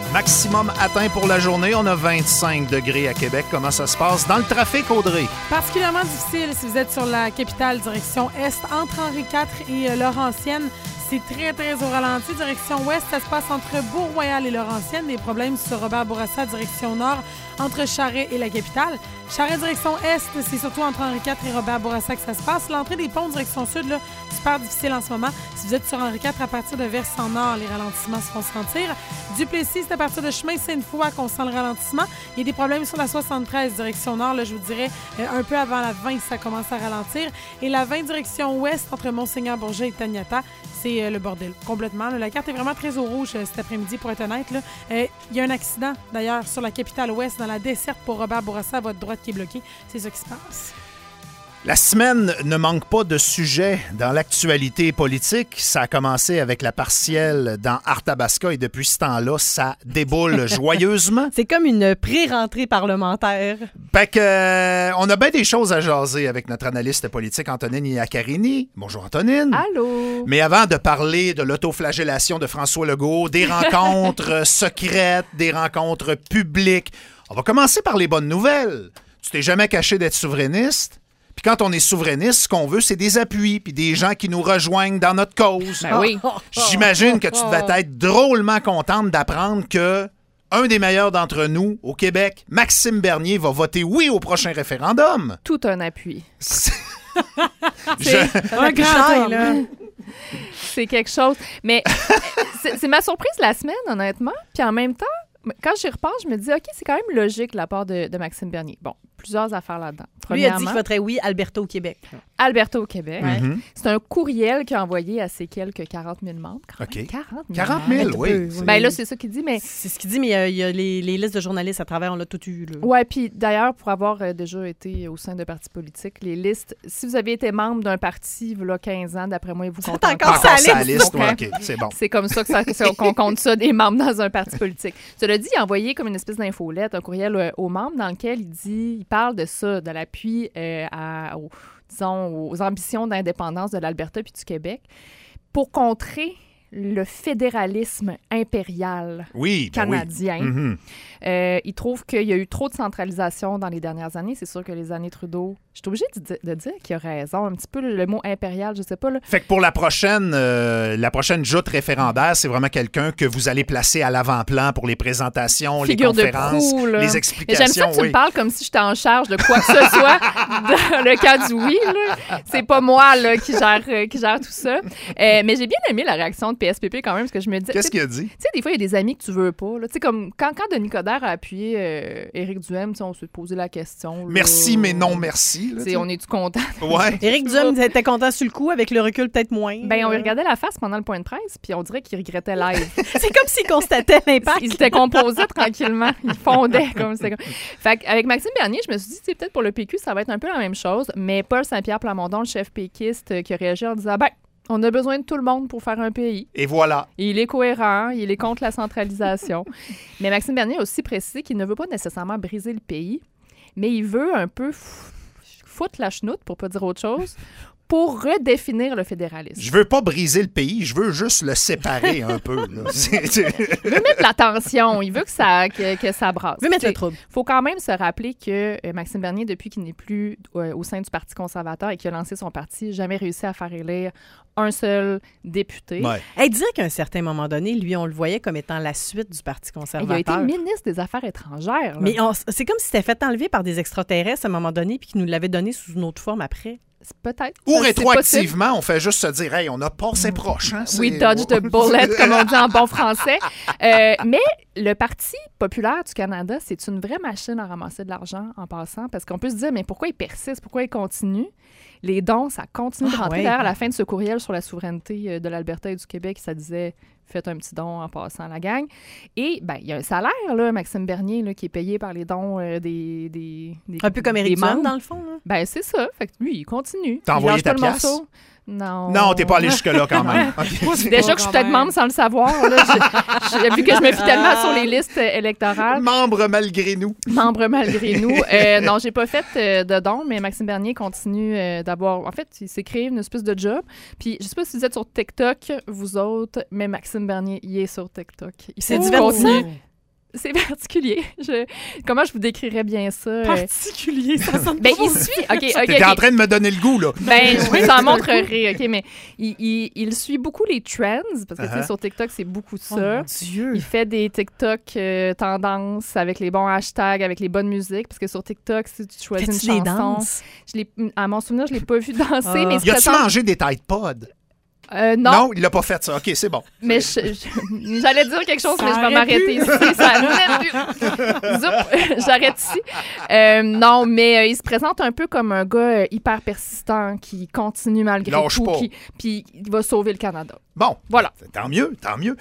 Maximum atteint pour la journée. On a 25 degrés à Québec. Comment ça se passe dans le trafic, Audrey? Particulièrement difficile si vous êtes sur la capitale, direction Est, entre Henri IV et Laurentienne. C'est très, très au ralenti. Direction Ouest, ça se passe entre Bourg-Royal et Laurentienne. Des problèmes sur Robert Bourassa, direction Nord, entre Charest et la capitale. Charest, direction Est, c'est surtout entre Henri IV et Robert Bourassa que ça se passe. L'entrée des ponts, direction Sud, là, super difficile en ce moment. Si vous êtes sur Henri IV, à partir de Versant-Nord, les ralentissements se font sentir. Duplessis, c'est à partir de chemin Sainte-Foy qu'on sent le ralentissement. Il y a des problèmes sur la 73, direction Nord, là, je vous dirais, un peu avant la 20, ça commence à ralentir. Et la 20, direction Ouest, entre Monseigneur-Bourget et Taniata, c'est le bordel, complètement. Là. La carte est vraiment très au rouge cet après-midi, pour être honnête. Il y a un accident, d'ailleurs, sur la capitale Ouest, dans la desserte pour Robert Bourassa, à votre droite qui est bloquée. C'est ça qui se passe. La semaine ne manque pas de sujets dans l'actualité politique. Ça a commencé avec la partielle dans Arthabasca et depuis ce temps-là, ça déboule joyeusement. C'est comme une pré-rentrée parlementaire. Fait que, on a bien des choses à jaser avec notre analyste politique Antonine Iaccarini. Bonjour Antonine. Allô. Mais avant de parler de l'autoflagellation de François Legault, des rencontres secrètes, des rencontres publiques, on va commencer par les bonnes nouvelles. Tu t'es jamais caché d'être souverainiste? Puis quand on est souverainiste, ce qu'on veut, c'est des appuis puis des gens qui nous rejoignent dans notre cause. Ben oui. J'imagine que tu devais être drôlement contente d'apprendre que un des meilleurs d'entre nous au Québec, Maxime Bernier, va voter oui au prochain référendum. Tout un appui. C'est un grand là. C'est quelque chose. Mais c'est ma surprise la semaine, honnêtement. Puis en même temps, quand j'y repense, je me dis, OK, c'est quand même logique de la part de Maxime Bernier. Bon, plusieurs affaires là-dedans. Lui a dit qu'il voterait oui, Alberta au Québec. Alberta au Québec. Mm-hmm. C'est un courriel qu'il a envoyé à ses quelques 40 000 membres. OK. 40 000. Oui. Ben là, c'est ça qu'il dit, mais... C'est ce qu'il dit, mais il y a les listes de journalistes à travers, on l'a tout eu. Là. Ouais, puis d'ailleurs, pour avoir déjà été au sein de partis politiques, les listes, si vous aviez été membre d'un parti, il y a 15 ans, d'après moi, ils vous comptent encore Encore sa sa liste, ouais, OK, c'est bon. C'est comme ça qu'on compte ça, des membres dans un parti politique. Cela dit, il a envoyé comme une espèce d'infolette, un courriel aux membres dans lequel il parle de ça, de l'appui aux ambitions d'indépendance de l'Alberta puis du Québec pour contrer le fédéralisme impérial canadien. Oui. Mm-hmm. Il trouve qu'il y a eu trop de centralisation dans les dernières années. C'est sûr que les années Trudeau... Je suis obligée de dire qu'il a raison. Un petit peu le mot impérial, je sais pas. Là. Fait que pour la prochaine joute référendaire, c'est vraiment quelqu'un que vous allez placer à l'avant-plan pour les présentations, Figure les conférences, de proue, là. les Mais explications. j'aime ça que tu me parles comme si j'étais en charge de quoi que ce soit dans le cas du oui. Là. C'est pas moi là, qui gère tout ça. Mais j'ai bien aimé la réaction de PSPP quand même, parce que je me dis... Qu'est-ce qu'il a dit? Tu sais, des fois, il y a des amis que tu veux pas. Tu sais, comme quand Denis Coderre a appuyé Éric Duhaime, on s'est posé la question. Là, merci, mais non merci. Là, on est-tu content? Ouais. Éric Duhaime était content sur le coup, avec le recul peut-être moins. Ben, on lui regardait la face pendant le point de presse, puis on dirait qu'il regrettait live. C'est comme s'il constatait l'impact. Il s'était composé tranquillement. Il fondait comme c'était. Fait qu'avec Maxime Bernier, je me suis dit, c'est peut-être pour le PQ, ça va être un peu la même chose, mais Paul Saint-Pierre Plamondon, le chef péquiste, qui a réagi en disant, on a besoin de tout le monde pour faire un pays. Et voilà. Il est cohérent, il est contre la centralisation. Mais Maxime Bernier a aussi précisé qu'il ne veut pas nécessairement briser le pays, mais il veut un peu foutre la chenoute, pour pas dire autre chose, pour redéfinir le fédéralisme. Je veux pas briser le pays, je veux juste le séparer un peu. Là. Il veut mettre la tension, il veut que ça brasse. Il veut mettre le trouble. Il faut quand même se rappeler que Maxime Bernier, depuis qu'il n'est plus au sein du Parti conservateur et qu'il a lancé son parti, n'a jamais réussi à faire élire un seul député. Ouais. Dire qu'à un certain moment donné, lui, on le voyait comme étant la suite du Parti conservateur. Il a été ministre des Affaires étrangères. Là. Mais c'est comme si c'était fait enlever par des extraterrestres à un moment donné puis qu'ils nous l'avaient donné sous une autre forme après. Peut-être. Ou rétroactivement, on fait juste se dire, hey, on a passé proche. Hein, We dodged the bullet, comme on dit en bon français. Mais le Parti populaire du Canada, c'est une vraie machine à ramasser de l'argent en passant, parce qu'on peut se dire, mais pourquoi il persiste, pourquoi il continue? Les dons, ça continue de rentrer. D'ailleurs, à la fin de ce courriel sur la souveraineté de l'Alberta et du Québec, ça disait faites un petit don en passant à la gang. Et il y a un salaire, là, Maxime Bernier, là, qui est payé par les dons des un peu comme Éric Duhaime, dans le fond. Là. C'est ça. Fait que lui, il continue. T'as envoyé ta pièce? Non, t'es pas allé jusque-là quand même. Okay. Déjà que je suis peut-être membre sans le savoir. Là, vu que je me fie tellement sur les listes électorales. Membre malgré nous. Non, j'ai pas fait de don, mais Maxime Bernier continue d'avoir... En fait, il s'est créé une espèce de job. Puis, je sais pas si vous êtes sur TikTok, vous autres, mais Maxime Bernier, il est sur TikTok. C'est divertissant. C'est particulier. Comment je vous décrirais bien ça? Particulier, ça sonne Ben, trop. il suit... OK. T'es en train de me donner le goût, là. Ben, je vous en montrerai, OK, mais il suit beaucoup les trends, parce que, tu sais, sur TikTok, c'est beaucoup Oh, ça. mon Dieu! Il fait des TikTok tendances avec les bons hashtags, avec les bonnes musiques, parce que sur TikTok, si tu choisis Fais-tu une des chanson... danses? À mon souvenir, je l'ai pas vu danser, mais il se Y a-tu présente... mangé des Tide Pods? Non, il l'a pas fait, ça. OK, c'est bon. mais j'allais dire quelque chose, Ça mais je vais aurait m'arrêter pu. ici. J'arrête ici. Non, mais il se présente un peu comme un gars hyper persistant qui continue malgré Lâche tout, pas. puis il va sauver le Canada. Bon, Voilà. tant mieux, tant mieux.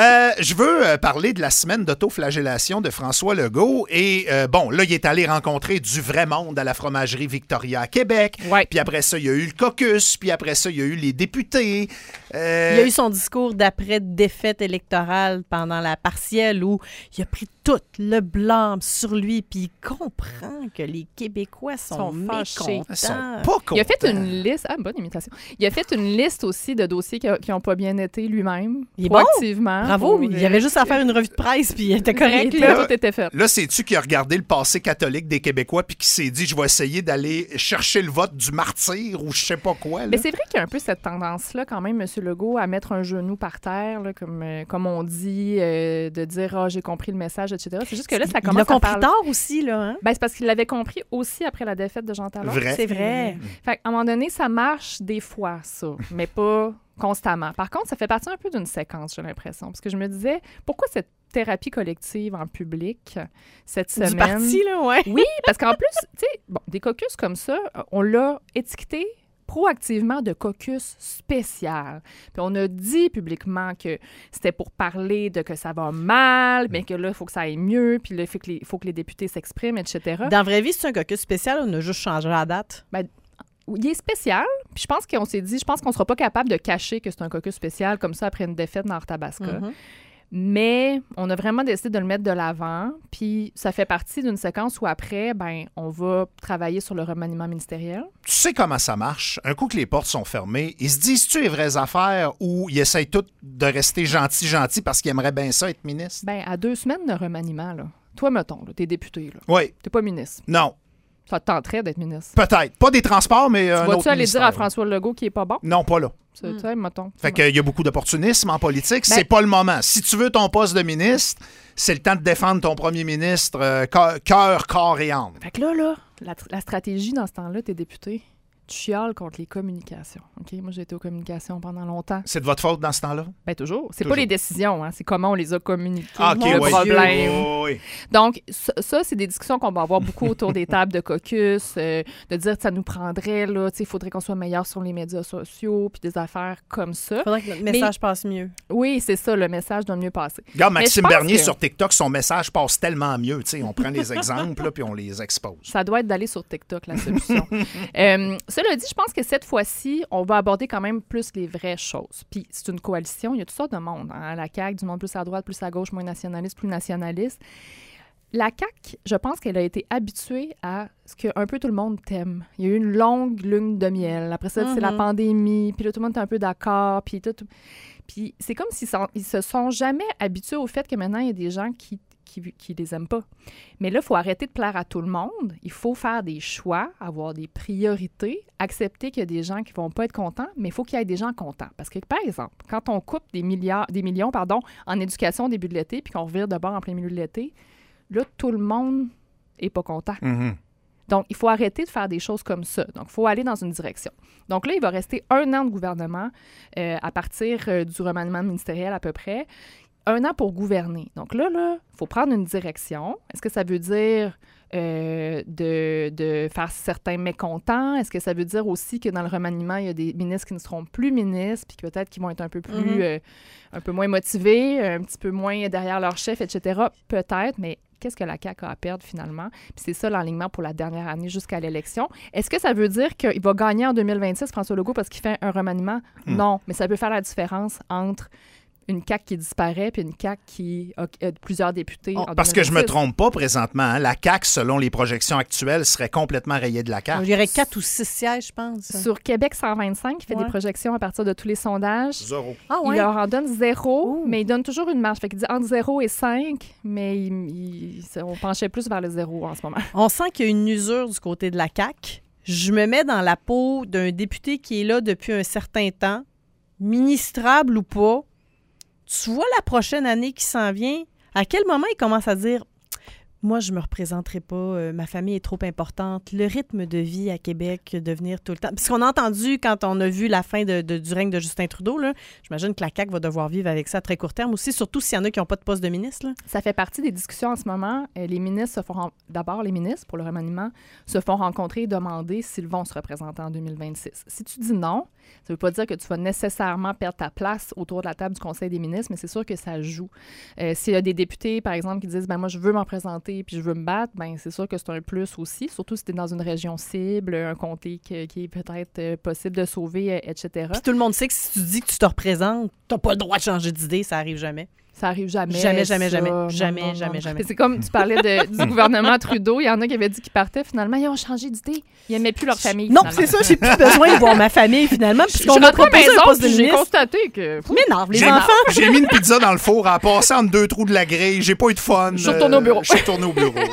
Je veux parler de la semaine d'autoflagellation de François Legault. Et bon, là, il est allé rencontrer du vrai monde à la fromagerie Victoria à Québec. Ouais. Puis après ça, il y a eu le caucus. Puis après ça, il y a eu les députés. Il y a eu son discours d'après-défaite électorale pendant la partielle où il a pris tout le blâme sur lui, puis il comprend que les Québécois sont fâchés. Ils sont mécontents. pas contents. Il a fait une liste... Ah, bonne imitation. Il a fait une liste aussi de dossiers qui n'ont pas bien été lui-même, Il est bon. proactivement. Bravo, pour- il y avait juste à faire une revue de presse, puis il était correct. Et Là. là, tout était fait. Là, c'est-tu qui a regardé le passé catholique des Québécois puis qui s'est dit, je vais essayer d'aller chercher le vote du martyr ou je sais pas quoi. Là. Mais c'est vrai qu'il y a un peu cette tendance-là, quand même, M. Legault, à mettre un genou par terre, là, comme on dit, de dire « Ah, j'ai compris le message », etc. C'est juste que là, ça Il commence l'a à compris parler... tard aussi, là. Hein? Ben, c'est parce qu'il l'avait compris aussi après la défaite de Jean Talon. Vrai. C'est vrai. Fait qu'à un moment donné, ça marche des fois, ça, mais pas constamment. Par contre, ça fait partie un peu d'une séquence, j'ai l'impression. Parce que je me disais, pourquoi cette thérapie collective en public cette semaine? Du parti, là, ouais. Oui, parce qu'en plus, tu sais, bon, des caucus comme ça, on l'a étiqueté proactivement de caucus spécial. Puis on a dit publiquement que c'était pour parler de que ça va mal, mais que là, il faut que ça aille mieux, puis là, il faut que les députés s'expriment, etc. Dans la vraie vie, c'est un caucus spécial, on a juste changé la date. Il est spécial, puis je pense qu'on s'est dit, je pense qu'on sera pas capable de cacher que c'est un caucus spécial comme ça après une défaite dans Arthabasca. Mhm. Mais on a vraiment décidé de le mettre de l'avant, puis ça fait partie d'une séquence où après, ben, on va travailler sur le remaniement ministériel. Tu sais comment ça marche. Un coup que les portes sont fermées, ils se disent-tu les vraies affaires ou ils essayent tous de rester gentils parce qu'ils aimeraient bien ça être ministre? Ben, à 2 semaines de remaniement, là. Toi, mettons, là, t'es député, là. Oui. T'es pas ministre. Non. Ça te tenterait d'être ministre. Peut-être. Pas des transports, mais un Tu autre vas-tu aller dire à ministère. François Legault qu'il est pas bon? Non, pas là. Tu sais, mettons. Fait qu'il y a beaucoup d'opportunisme en politique. Ben- C'est pas le moment. Si tu veux ton poste de ministre, c'est le temps de défendre ton premier ministre cœur, corps et âme. Fait que là, la stratégie dans ce temps-là, t'es député, tu chiales contre les communications. OK? Moi, j'ai été aux communications pendant longtemps. C'est de votre faute dans ce temps-là? Ben toujours. C'est Toujours. pas les décisions, hein, c'est comment on les a communiquées. Ah, OK, le oui. problème. Oui. Donc, ça, c'est des discussions qu'on va avoir beaucoup autour des tables de caucus, de dire que ça nous prendrait, là, tu sais, il faudrait qu'on soit meilleur sur les médias sociaux, puis des affaires comme ça. Il faudrait que notre message passe mieux. Oui, c'est ça, le message doit mieux passer. Regarde, Mais Maxime je pense Bernier que- sur TikTok, son message passe tellement mieux. Tu sais, on prend les exemples là, puis on les expose. Ça doit être d'aller sur TikTok, la solution. Cela dit, je pense que cette fois-ci, on va aborder quand même plus les vraies choses. Puis c'est une coalition, il y a toutes sortes de monde. Hein? La CAQ, du monde plus à droite, plus à gauche, moins nationaliste, plus nationaliste. La CAQ, je pense qu'elle a été habituée à ce que un peu tout le monde t'aime. Il y a eu une longue lune de miel. Après ça, c'est la pandémie, puis là, tout le monde est un peu d'accord, puis tout. Puis c'est comme s'ils se sont jamais habitués au fait que maintenant, il y a des gens qui les aiment pas. Mais là, il faut arrêter de plaire à tout le monde. Il faut faire des choix, avoir des priorités, accepter qu'il y a des gens qui vont pas être contents, mais il faut qu'il y ait des gens contents. Parce que, par exemple, quand on coupe des millions en éducation au début de l'été, puis qu'on revire de bord en plein milieu de l'été, là, tout le monde est pas content. Mhm. Donc, il faut arrêter de faire des choses comme ça. Donc, il faut aller dans une direction. Donc là, il va rester 1 an de gouvernement à partir du remaniement ministériel à peu près. 1 an pour gouverner. Donc là, il faut prendre une direction. Est-ce que ça veut dire de faire certains mécontents? Est-ce que ça veut dire aussi que dans le remaniement, il y a des ministres qui ne seront plus ministres, puis que peut-être qu'ils vont être un peu plus, un peu moins motivés, un petit peu moins derrière leur chef, etc.? Peut-être, mais qu'est-ce que la CAQ a à perdre finalement? Puis c'est ça l'alignement pour la dernière année jusqu'à l'élection. Est-ce que ça veut dire qu'il va gagner en 2026, François Legault, parce qu'il fait un remaniement? Non, mais ça peut faire la différence entre une CAQ qui disparaît puis une CAQ qui a plusieurs députés. En Parce que je me 2026. trompe pas présentement. Hein, la CAQ, selon les projections actuelles, serait complètement rayée de la On carte. dirait 4 ou 6 sièges, je pense. Sur Québec 125, qui fait Ouais. des projections à partir de tous les sondages, Zéro. Ah il ouais? leur en donne 0, Ouh. mais il donne toujours une marge. Fait qu'il dit entre 0 et 5, mais on penchait plus vers le 0 en ce moment. On sent qu'il y a une usure du côté de la CAQ. Je me mets dans la peau d'un député qui est là depuis un certain temps, ministrable ou pas. Tu vois la prochaine année qui s'en vient, à quel moment il commence à dire « Moi, je me représenterai pas, ma famille est trop importante, le rythme de vie à Québec, de venir tout le temps... » Parce qu'on a entendu, quand on a vu la fin du règne de Justin Trudeau, là, j'imagine que la CAQ va devoir vivre avec ça à très court terme aussi, surtout s'il y en a qui n'ont pas de poste de ministre. Là. Ça fait partie des discussions en ce moment. Les ministres d'abord, les ministres, pour le remaniement, se font rencontrer et demander s'ils vont se représenter en 2026. Si tu dis non, ça ne veut pas dire que tu vas nécessairement perdre ta place autour de la table du Conseil des ministres, mais c'est sûr que ça joue. S'il y a des députés, par exemple, qui disent « moi, je veux m'en présenter puis je veux me battre », c'est sûr que c'est un plus aussi, surtout si tu es dans une région cible, un comté qui est peut-être possible de sauver, etc. Puis tout le monde sait que si tu dis que tu te représentes, tu n'as pas le droit de changer d'idée, ça arrive jamais. Ça arrive jamais. Jamais, ça. jamais. Non, Jamais, non, non. jamais, jamais. C'est comme tu parlais du gouvernement Trudeau. Il y en a qui avaient dit qu'ils partaient. Finalement, ils ont changé d'idée. Ils n'aimaient plus leur famille. Non, finalement. c'est ça, j'ai plus besoin de voir ma famille finalement, Je puisqu'on m'a rentre à la proposé un maison, poste de puis j'ai ministre. constaté que... M'énerve, les J'ai- enfants. J'ai mis une pizza dans le four, elle a passé entre 2 trous de la grille. J'ai pas eu de fun. Je suis retournée au bureau. Je suis retourné au bureau.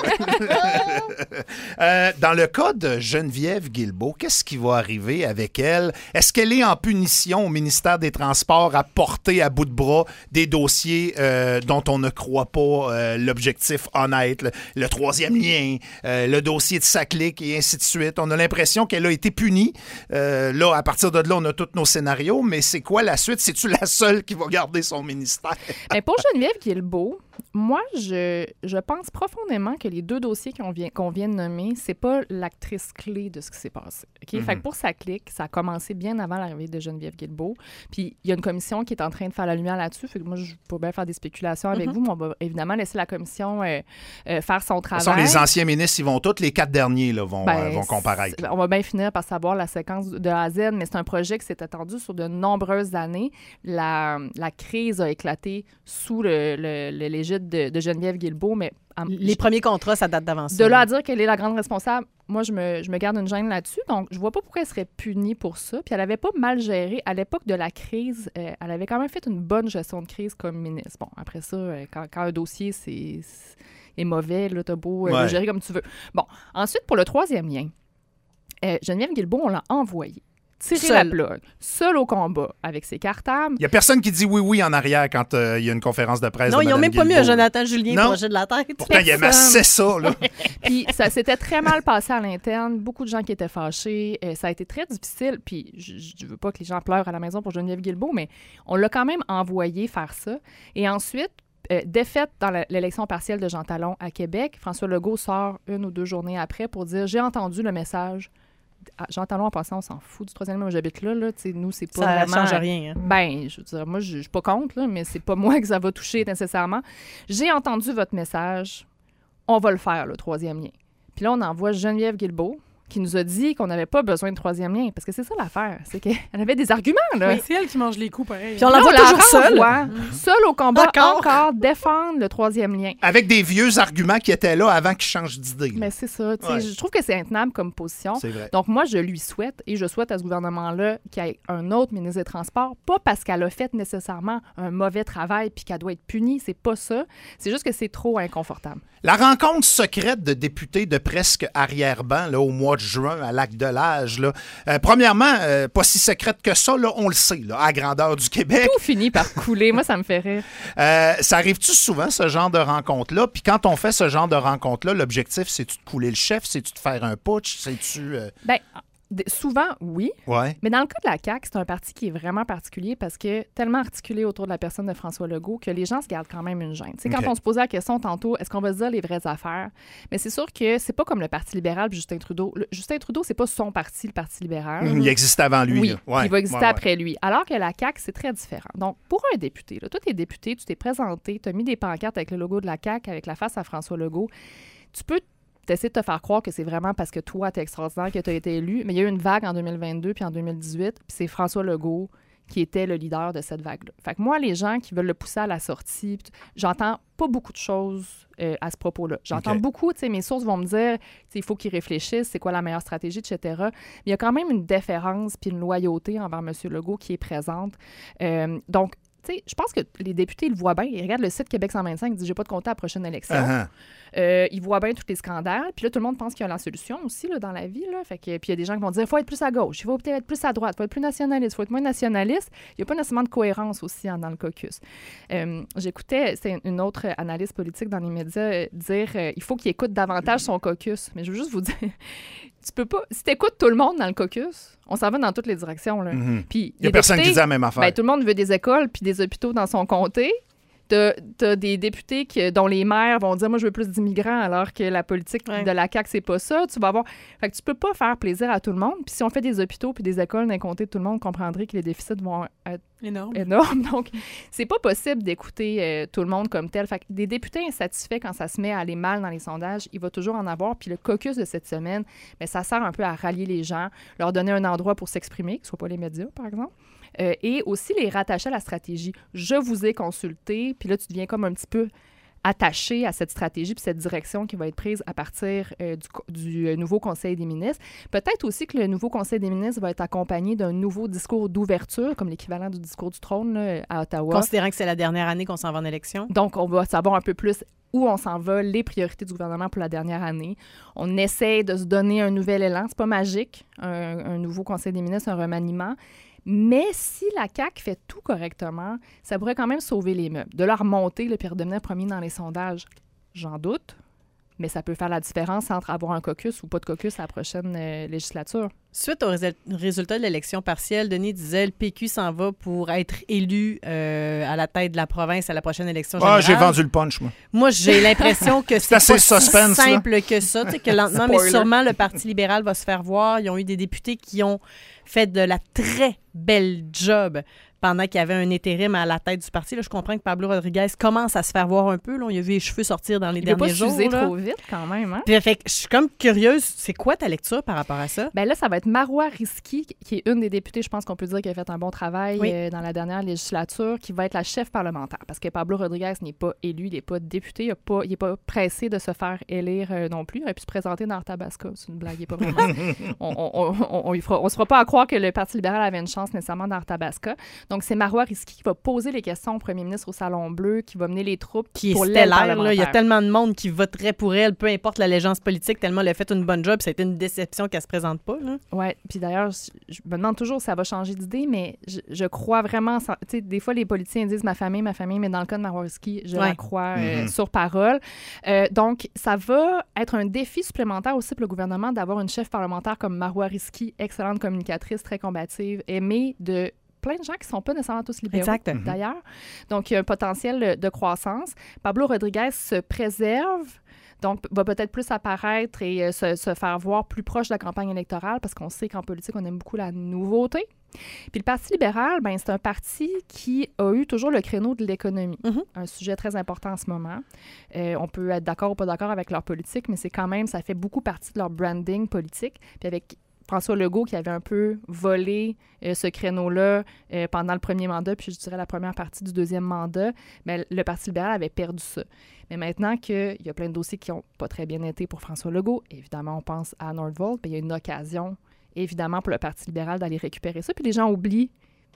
Dans le cas de Geneviève Guilbeault, qu'est-ce qui va arriver avec elle? Est-ce qu'elle est en punition au ministère des Transports à porter à bout de bras des dossiers dont on ne croit pas l'objectif honnête, le troisième lien, le dossier de Saclic et ainsi de suite? On a l'impression qu'elle a été punie. Là, à partir de là, on a tous nos scénarios, mais c'est quoi la suite? C'est-tu la seule qui va garder son ministère? Mais pour Geneviève Guilbeault, moi, je pense profondément que les deux dossiers qu'on vient de nommer, c'est pas l'actrice clé de ce qui s'est passé. OK? Fait que pour Saclic, ça a commencé bien avant l'arrivée de Geneviève Guilbeault. Puis il y a une commission qui est en train de faire la lumière là-dessus. Fait que moi, je peux bien faire des spéculations avec vous, mais on va évidemment laisser la commission faire son De toute travail. façon, les anciens ministres, ils vont tous, les 4 derniers là, vont comparaître. On va bien finir par savoir la séquence de A à Z, mais c'est un projet qui s'est attendu sur de nombreuses années. La crise a éclaté sous l'égide de Geneviève Guilbeault, mais Les premiers contrats, ça date d'avance. de là à dire qu'elle est la grande responsable, moi, je me garde une gêne là-dessus. Donc, je vois pas pourquoi elle serait punie pour ça. Puis elle avait pas mal géré. À l'époque de la crise, elle avait quand même fait une bonne gestion de crise comme ministre. Bon, après ça, quand un dossier est mauvais, là, t'as beau le gérer comme tu veux. Bon, ensuite, pour le troisième lien, Geneviève Guilbeault, on l'a envoyée tirer la plug, seule au combat, avec ses cartables. Il n'y a personne qui dit oui en arrière quand il y a une conférence de presse. Non, de ils n'ont Mme même pas mis Guilbeault. un Jonathan Julien Non. projet de la tête. Pourtant, il aimait assez ça. Là. Puis ça s'était très mal passé à l'interne. Beaucoup de gens qui étaient fâchés. Ça a été très difficile. Puis je veux pas que les gens pleurent à la maison pour Geneviève Guilbeault, mais on l'a quand même envoyé faire ça. Et ensuite, défaite dans l'élection partielle de Jean Talon à Québec, François Legault sort 1 ou 2 journées après pour dire « J'ai entendu le message ». Jean Talon, en passant, on s'en fout du troisième lien. Moi, j'habite là. Nous, c'est pas Ça vraiment... change rien. Hein. Ben, je veux dire, moi, je suis pas contre, là, mais c'est pas moi que ça va toucher nécessairement. J'ai entendu votre message. On va le faire, le troisième lien. Puis là, on envoie Geneviève Guilbeault, qui nous a dit qu'on n'avait pas besoin de troisième lien. Parce que c'est ça l'affaire. C'est qu'elle avait des arguments, là. Mais c'est elle qui mange les coups, pareil. Puis on la voit toujours seule. Seule au combat, Encore. défendre le troisième lien. Avec des vieux arguments qui étaient là avant qu'il change d'idée. là. Mais c'est ça. Tu sais, Ouais. je trouve que c'est intenable comme position. C'est vrai. Donc, moi, je lui souhaite, et je souhaite à ce gouvernement-là qu'il y ait un autre ministre des Transports, pas parce qu'elle a fait nécessairement un mauvais travail puis qu'elle doit être punie, c'est pas ça. C'est juste que c'est trop inconfortable. La rencontre secrète de députés de presque arrière-ban là, au mois de juin à Lac-de-L'Âge, là. Premièrement, pas si secrète que ça, là, on le sait, là, à grandeur du Québec. Tout finit par couler. Moi, ça me fait rire. Ça arrive-tu souvent, ce genre de rencontre-là? Puis quand on fait ce genre de rencontre-là, l'objectif, c'est-tu de couler le chef? C'est-tu de faire un putsch? C'est-tu... Ben, souvent, oui. Ouais. Mais dans le cas de la CAQ, c'est un parti qui est vraiment particulier parce que tellement articulé autour de la personne de François Legault que les gens se gardent quand même une gêne. Tu sais, quand OK. on se posait la question tantôt, est-ce qu'on va se dire les vraies affaires? Mais c'est sûr que c'est pas comme le Parti libéral puis Justin Trudeau. Justin Trudeau, c'est pas son parti, le Parti libéral. Il existait avant lui. Oui, là. Ouais, il va exister ouais, ouais. après lui. Alors que la CAQ, c'est très différent. Donc, pour un député, là, toi, t'es député, tu t'es présenté, tu as mis des pancartes avec le logo de la CAQ, avec la face à François Legault. Tu peux essayer de te faire croire que c'est vraiment parce que toi, t'es extraordinaire, que tu as été élu, mais il y a eu une vague en 2022 puis en 2018, puis c'est François Legault qui était le leader de cette vague-là. Fait que moi, les gens qui veulent le pousser à la sortie, j'entends pas beaucoup de choses à ce propos-là. J'entends beaucoup, tu sais, mes sources vont me dire, il faut qu'ils réfléchissent, c'est quoi la meilleure stratégie, etc. Mais il y a quand même une déférence puis une loyauté envers M. Legault qui est présente. Donc, tu sais, je pense que les députés, ils le voient bien. Ils regardent le site Québec 125, ils disent « J'ai pas de compter à la prochaine élection ». Ils voient bien tous les scandales. Puis là, tout le monde pense qu'il y a la solution aussi là, dans la vie. Là. Fait que, puis il y a des gens qui vont dire « Il faut être plus à gauche, il faut peut-être être plus à droite, il faut être plus nationaliste, il faut être moins nationaliste ». Il n'y a pas nécessairement de cohérence aussi dans le caucus. J'écoutais, c'est une autre analyste politique dans les médias dire il faut qu'il écoute davantage son caucus. Mais je veux juste vous dire, tu peux pas... Si tu écoutes tout le monde dans le caucus, on s'en va dans toutes les directions. Là. Puis, il n'y a personne qui dit la même affaire. Ben, tout le monde veut des écoles puis des hôpitaux dans son comté. T'as des députés dont les maires vont dire « Moi, je veux plus d'immigrants », alors que la politique de la CAQ, c'est pas ça. Tu vas avoir... Fait que tu peux pas faire plaisir à tout le monde. Puis si on fait des hôpitaux puis des écoles d'un comté, tout le monde comprendrait que les déficits vont être énormes. Donc, c'est pas possible d'écouter tout le monde comme tel. Fait que des députés insatisfaits, quand ça se met à aller mal dans les sondages, il va toujours en avoir. Puis le caucus de cette semaine, bien, ça sert un peu à rallier les gens, leur donner un endroit pour s'exprimer, que ce soit pas les médias, par exemple. Et aussi les rattacher à la stratégie. Je vous ai consulté, puis là, tu deviens comme un petit peu attaché à cette stratégie puis cette direction qui va être prise à partir du nouveau Conseil des ministres. Peut-être aussi que le nouveau Conseil des ministres va être accompagné d'un nouveau discours d'ouverture, comme l'équivalent du discours du trône là, à Ottawa. Considérant que c'est la dernière année qu'on s'en va en élection. Donc, on va savoir un peu plus où on s'en va, les priorités du gouvernement pour la dernière année. On essaie de se donner un nouvel élan. C'est pas magique, un nouveau Conseil des ministres, un remaniement. Mais si la CAQ fait tout correctement, ça pourrait quand même sauver les meubles. De leur remonter, puis redevenir premier dans les sondages, j'en doute. Mais ça peut faire la différence entre avoir un caucus ou pas de caucus à la prochaine législature. Suite au résultat de l'élection partielle, Denis disait le PQ s'en va pour être élu à la tête de la province à la prochaine élection générale. J'ai vendu le punch, moi. Moi, j'ai l'impression que c'est assez pas suspense, si simple là. Que ça. Que lentement, Spoiler. mais sûrement, le Parti libéral va se faire voir. Ils ont eu des députés qui ont fait de la très belle job pendant qu'il y avait un intérim à la tête du parti. Là, je comprends que Pablo Rodriguez commence à se faire voir un peu. Là. On a vu les cheveux sortir dans les derniers jours. Il ne pas s'user trop vite quand même. Hein? Puis, fait que je suis comme curieuse. C'est quoi ta lecture par rapport à ça? Bien là, ça va être Marois Risky, qui est une des députées, je pense qu'on peut dire, qui a fait un bon travail dans la dernière législature, qui va être la chef parlementaire. Parce que Pablo Rodriguez n'est pas élu, il n'est pas député, il n'est pas pressé de se faire élire non plus. Il aurait pu se présenter dans Arthabasca. C'est une blague, il n'est pas vraiment... on ne se fera pas à croire que le Parti libéral avait une chance nécessairement dans Arthabasca. Donc, c'est Marois Risky qui va poser les questions au premier ministre au Salon Bleu, qui va mener les troupes qui pour est stellaire. Là. Il y a tellement de monde qui voterait pour elle, peu importe l'allégeance politique, tellement elle a fait une bonne job. Ça a été une déception qu'elle se présente pas. Oui, puis d'ailleurs, je me demande toujours si ça va changer d'idée, mais je crois vraiment... Tu sais, des fois, les politiciens disent ma famille, mais dans le cas de Marois Risky, je la crois sur parole. Donc, ça va être un défi supplémentaire aussi pour le gouvernement d'avoir une chef parlementaire comme Marois Risky, excellente communicatrice, très combative, aimée de plein de gens qui ne sont pas nécessairement tous libéraux, d'ailleurs. Donc, il y a un potentiel de croissance. Pablo Rodriguez se préserve, donc va peut-être plus apparaître et se faire voir plus proche de la campagne électorale, parce qu'on sait qu'en politique, on aime beaucoup la nouveauté. Puis le Parti libéral, ben, c'est un parti qui a eu toujours le créneau de l'économie, un sujet très important en ce moment. On peut être d'accord ou pas d'accord avec leur politique, mais c'est quand même, ça fait beaucoup partie de leur branding politique. Puis avec François Legault qui avait un peu volé ce créneau-là pendant le premier mandat, puis je dirais la première partie du deuxième mandat, mais le Parti libéral avait perdu ça. Mais maintenant qu'il y a plein de dossiers qui n'ont pas très bien été pour François Legault, évidemment, on pense à Nordvolt, il y a une occasion, évidemment, pour le Parti libéral d'aller récupérer ça. Puis les gens oublient,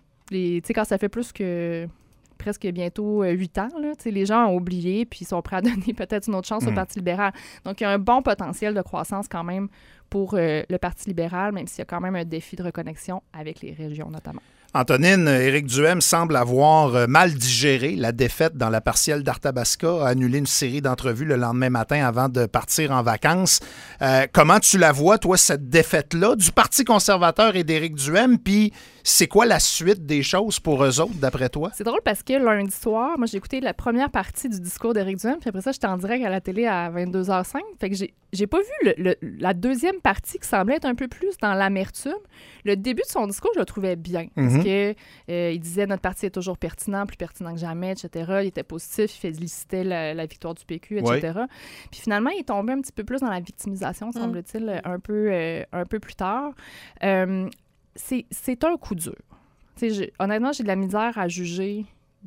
tu sais, quand ça fait plus que presque bientôt 8 ans, là, les gens ont oublié puis ils sont prêts à donner peut-être une autre chance au Parti libéral. Donc, il y a un bon potentiel de croissance quand même pour le Parti libéral, même s'il y a quand même un défi de reconnexion avec les régions notamment. Antonine, Éric Duhem semble avoir mal digéré la défaite dans la partielle d'Arthabasca, a annulé une série d'entrevues le lendemain matin avant de partir en vacances. Comment tu la vois, toi, cette défaite-là du Parti conservateur et d'Éric Duhem? Puis c'est quoi la suite des choses pour eux autres, d'après toi? C'est drôle parce que lundi soir, moi, j'ai écouté la première partie du discours d'Éric Duhem, puis après ça, j'étais en direct à la télé à 22h05. Fait que j'ai pas vu la deuxième partie qui semblait être un peu plus dans l'amertume. Le début de son discours, je le trouvais bien. Parce que il disait notre parti est toujours pertinent, plus pertinent que jamais, etc. Il était positif, il félicitait la victoire du PQ, etc. Oui. Puis finalement, il est tombé un petit peu plus dans la victimisation, semble-t-il, un peu plus tard. C'est un coup dur. Honnêtement, j'ai de la misère à juger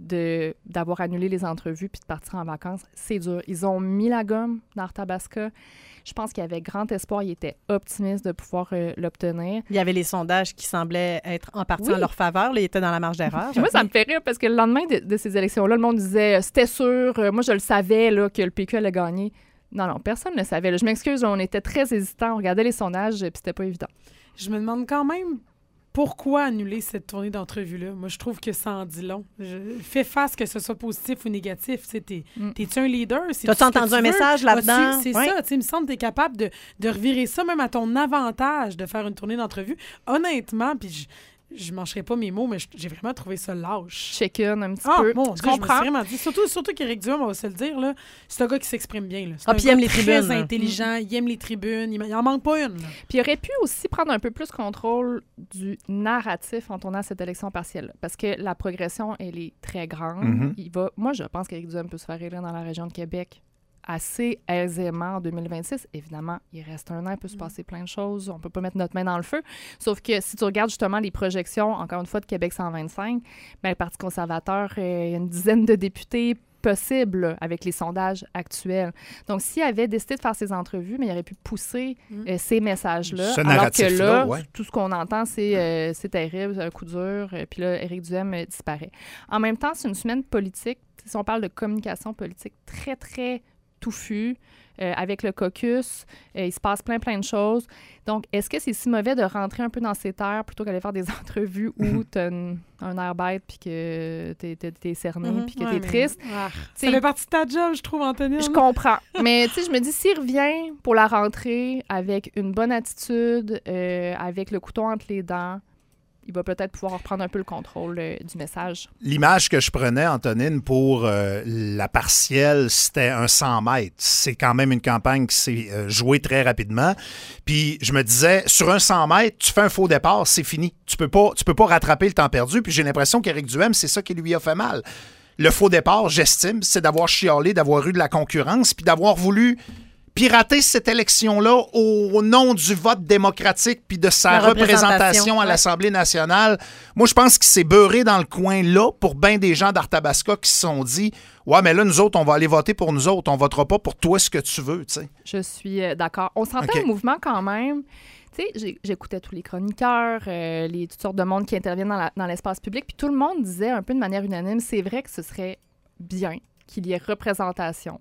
d'avoir annulé les entrevues puis de partir en vacances. C'est dur. Ils ont mis la gomme dans Arthabasca. Je pense qu'il y avait grand espoir. Ils étaient optimistes de pouvoir l'obtenir. Il y avait les sondages qui semblaient être en partie en leur faveur. Là, ils étaient dans la marge d'erreur. Moi, ça me fait rire parce que le lendemain de ces élections-là, le monde disait c'était sûr, moi je le savais là, que le PQ allait gagner. Non, personne ne le savait. Là. Je m'excuse, on était très hésitants. On regardait les sondages puis c'était pas évident. Je me demande quand même pourquoi annuler cette tournée d'entrevue-là. Moi, je trouve que ça en dit long. Fais face que ce soit positif ou négatif. T'es-tu un leader? T'as-tu entendu un message là-dedans? C'est ça. Il me semble que t'es capable de revirer ça même à ton avantage de faire une tournée d'entrevue. Honnêtement, puis je mâcherai pas mes mots, mais j'ai vraiment trouvé ça lâche. Check-in un petit peu. Bon, je comprends. Je me suis vraiment dit. Surtout qu'Éric Duhem, on va se le dire, là, c'est un gars qui s'exprime bien. Là. Puis il aime les tribunes. Très intelligent, il aime les tribunes, il en manque pas une. Là. Puis il aurait pu aussi prendre un peu plus contrôle du narratif en tournant cette élection partielle. Parce que la progression, elle est très grande. Moi, je pense qu'Éric Duhem peut se faire élire dans la région de Québec assez aisément en 2026. Évidemment, il reste un an, il peut se passer plein de choses. On peut pas mettre notre main dans le feu. Sauf que si tu regardes justement les projections, encore une fois, de Québec 125, bien, le Parti conservateur, il y a une dizaine de députés possibles avec les sondages actuels. Donc, s'il avait décidé de faire ces entrevues, mais il aurait pu pousser ces messages-là. Alors que là, tout ce qu'on entend, c'est terrible, un coup dur. Puis là, Éric Duhem disparaît. En même temps, c'est une semaine politique. Si on parle de communication politique très, très touffu, avec le caucus, il se passe plein de choses. Donc, est-ce que c'est si mauvais de rentrer un peu dans ces terres plutôt qu'aller faire des entrevues où tu as un air bête puis que t'es cerné puis que t'es triste? Ça fait partie de ta job, je trouve, Anthony. Je comprends. Mais tu sais, je me dis, s'il revient pour la rentrée avec une bonne attitude, avec le couteau entre les dents, il va peut-être pouvoir reprendre un peu le contrôle du message. L'image que je prenais, Antonine, pour la partielle, c'était un 100 mètres. C'est quand même une campagne qui s'est jouée très rapidement. Puis je me disais, sur un 100 mètres, tu fais un faux départ, c'est fini. Tu peux pas rattraper le temps perdu. Puis j'ai l'impression qu'Éric Duhem, c'est ça qui lui a fait mal. Le faux départ, j'estime, c'est d'avoir chialé, d'avoir eu de la concurrence, puis d'avoir voulu pirater cette élection-là au nom du vote démocratique puis de sa représentation à l'Assemblée nationale. Moi, je pense qu'il s'est beurré dans le coin là pour bien des gens d'Arthabasca qui se sont dit « Ouais, mais là, nous autres, on va aller voter pour nous autres. On votera pas pour toi ce que tu veux. » t'sais. Je suis d'accord. On sentait un mouvement quand même. Tu sais, j'écoutais tous les chroniqueurs, toutes sortes de monde qui interviennent dans l'espace public, puis tout le monde disait un peu de manière unanime, c'est vrai que ce serait bien qu'il y ait représentation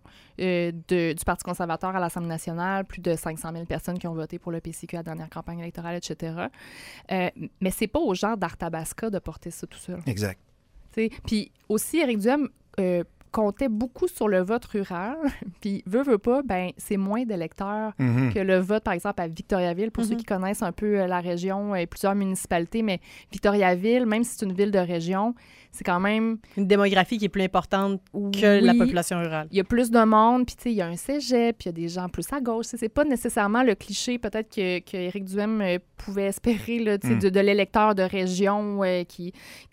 du Parti conservateur à l'Assemblée nationale, plus de 500 000 personnes qui ont voté pour le PCQ à la dernière campagne électorale, etc. Mais c'est pas aux gens d'Arthabasca de porter ça tout seul. Exact. Puis aussi, Éric Duhem comptait beaucoup sur le vote rural, puis veut pas, ben c'est moins d'électeurs que le vote, par exemple, à Victoriaville, pour ceux qui connaissent un peu la région et plusieurs municipalités, mais Victoriaville, même si c'est une ville de région, c'est quand même... Une démographie qui est plus importante que la population rurale. Il y a plus de monde, puis tu sais, il y a un cégep, puis il y a des gens plus à gauche. C'est pas nécessairement le cliché, peut-être, que Éric Duhem pouvait espérer, là, de l'électeur de région qui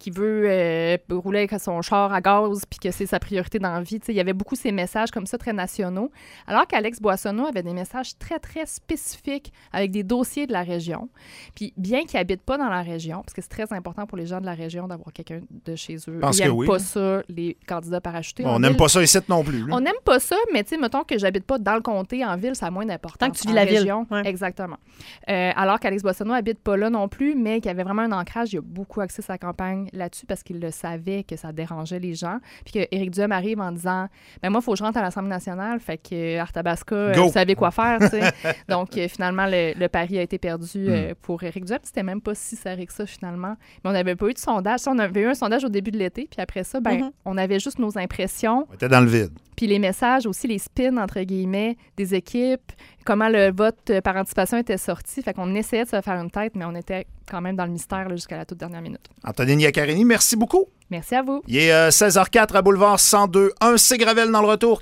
veut rouler avec son char à gaz, puis que c'est sa priorité dans la vie. Il y avait beaucoup ces messages comme ça, très nationaux. Alors qu'Alex Boissonneau avait des messages très, très spécifiques avec des dossiers de la région. Puis bien qu'il n'habite pas dans la région, parce que c'est très important pour les gens de la région d'avoir quelqu'un de chez eux. Parce ils n'aiment oui. pas ça, les candidats parachutés. On n'aime pas ça ici non plus. Là. On n'aime pas ça, mais tu sais, mettons que j'habite pas dans le comté, en ville, ça a moins d'importance. Tant que tu vis la région, ville. Ouais. Exactement. Alors qu'Alex Boissonneau habite pas là non plus, mais qu'il y avait vraiment un ancrage. Il a beaucoup axé sa campagne là-dessus parce qu'il le savait que ça dérangeait les gens. Puis que Éric Duhem arrive en disant ben moi, il faut que je rentre à l'Assemblée nationale. Fait que Arthabasca, vous savez quoi faire. Donc, finalement, le pari a été perdu pour Éric Duhem. C'était même pas si serré que ça, finalement. Mais on n'avait pas eu de sondage. On avait eu un sondage au début de l'été, puis après ça, on avait juste nos impressions. On était dans le vide. Puis les messages, aussi les spins, entre guillemets, des équipes, comment le vote par anticipation était sorti. Fait qu'on essayait de se faire une tête, mais on était quand même dans le mystère là, jusqu'à la toute dernière minute. Antonine Iaccarini, merci beaucoup. Merci à vous. Il est 16h04 à Boulevard 102.1. C'est Gravel dans le retour.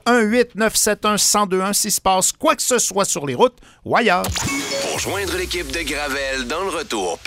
418-971-1021 s'il se passe quoi que ce soit sur les routes ou ailleurs. Pour joindre l'équipe de Gravel dans le retour,